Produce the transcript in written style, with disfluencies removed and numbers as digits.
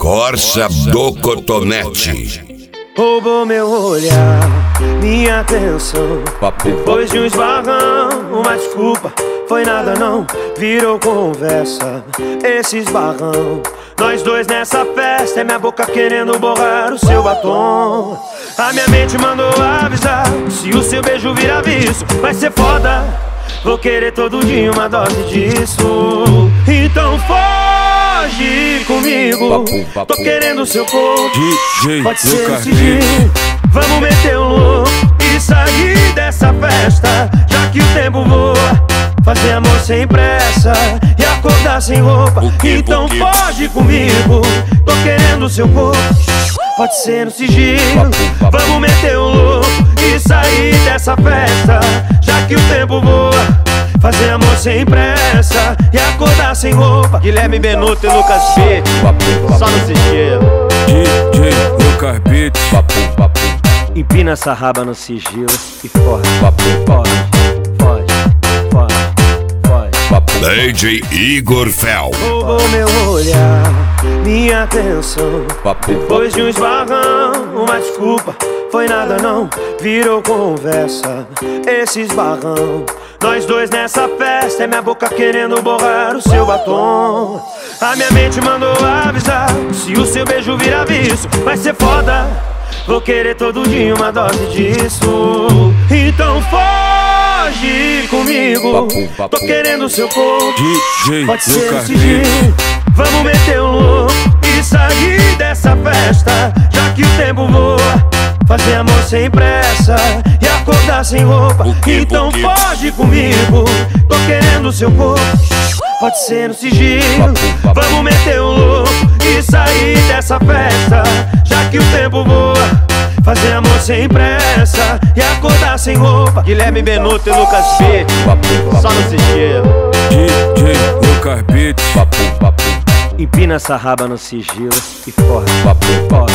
Corsa do Cotonete. Roubou meu olhar, minha atenção. Depois de um esbarrão, uma desculpa, foi nada não, virou conversa. Esse esbarrão, nós dois nessa festa, é minha boca querendo borrar o seu batom. A minha mente mandou avisar, se o seu beijo virar vício, vai ser foda. Vou querer todo dia uma dose disso. Então foge comigo, tô querendo o seu corpo. Pode ser um sigilo, vamos meter um louco e sair dessa festa, já que o tempo voa. Fazer amor sem pressa e acordar sem roupa. Então foge comigo, tô querendo o seu corpo. Pode ser um sigilo, vamos meter um louco e sair dessa festa, já que o tempo voa. Fazer amor sem pressa e acordar sem roupa. Guilherme Benuto e Lucas Beat, só no sigilo. DJ Lucas Beat, empina essa raba no sigilo e foge, foge. DJ Igor Fel. Roubou meu olhar, minha atenção. Depois de um esbarrão, uma desculpa, foi nada não, virou conversa. Esse esbarrão, nós dois nessa festa, é minha boca querendo borrar o seu batom. A minha mente mandou avisar, se o seu beijo virar vício, vai ser foda. Vou querer todo dia uma dose disso. Então foge comigo, tô querendo o seu corpo. Pode ser um sigilo, vamos meter um louco e sair dessa festa, já que o tempo voa. Fazer amor sem pressa e acordar sem roupa. Então foge comigo, tô querendo o seu corpo. Pode ser um sigilo, vamos meter um louco e sair dessa festa, já que o tempo voa. Fazer amor sem pressa e acordar sem roupa. Guilherme Benuto e Lucas Beat, só no sigilo. DJ Lucas Beat, empina essa raba no sigilo e foge,